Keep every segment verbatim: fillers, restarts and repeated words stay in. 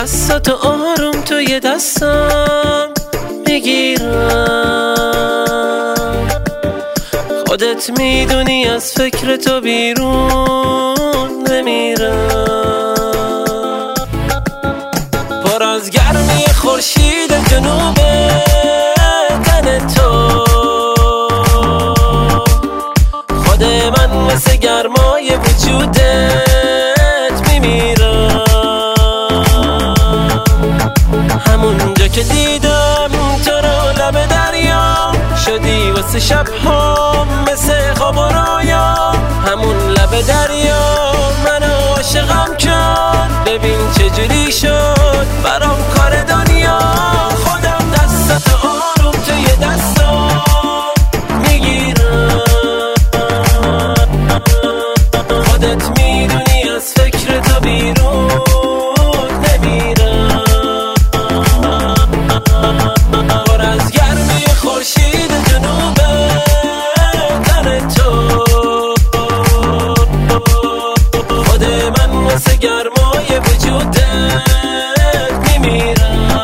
دستاتو آروم توی دستم میگیرم، خودت میدونی از فکر تو بیرون نمیرم. پر از گرمی خورشید جنوب تن تو، خود من مثل گرمای وجودت میمیرم. همونجا که دیدم تو رو لب دریا، شدی واسه شب هم مثل خواب و رویا. همون لب دریا منو عاشقم کرد، ببین چجوری شد برام کار دنیا. خودم دستاتو آروم توی دستم میگیرم، خودت میدونی از فکر تو بیرون نمیرم. پر از گرمی خورشید جنوب تن تو، خود من مثل گرمای وجودت میمیرم.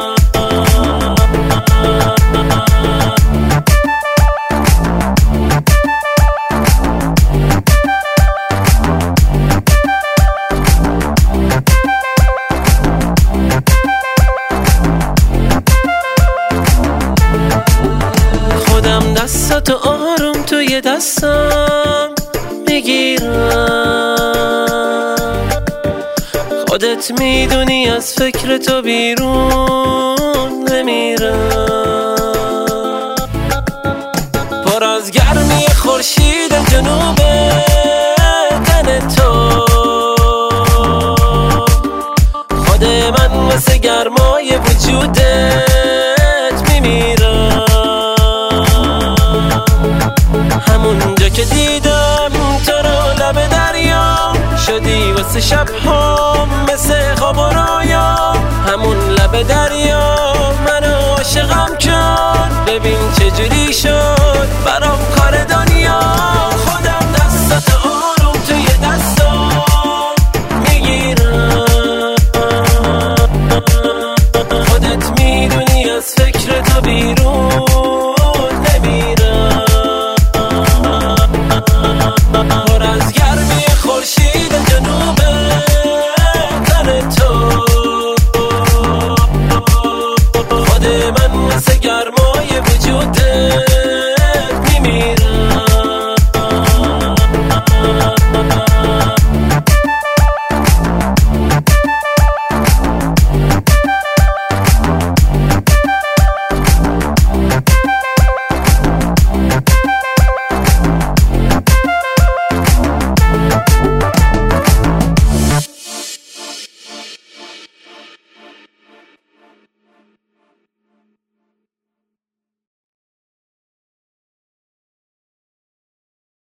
خودم دستاتو آروم توی دستم میگیرم، خودت میدونی از فکر تو بیرون نمیرم. پر از گرمی خورشید جنوب تن تو، خود من مثل گرمای وجودت میمیرم. همونجا که دیدم تو رو لب دریا، شدی واسه شب ها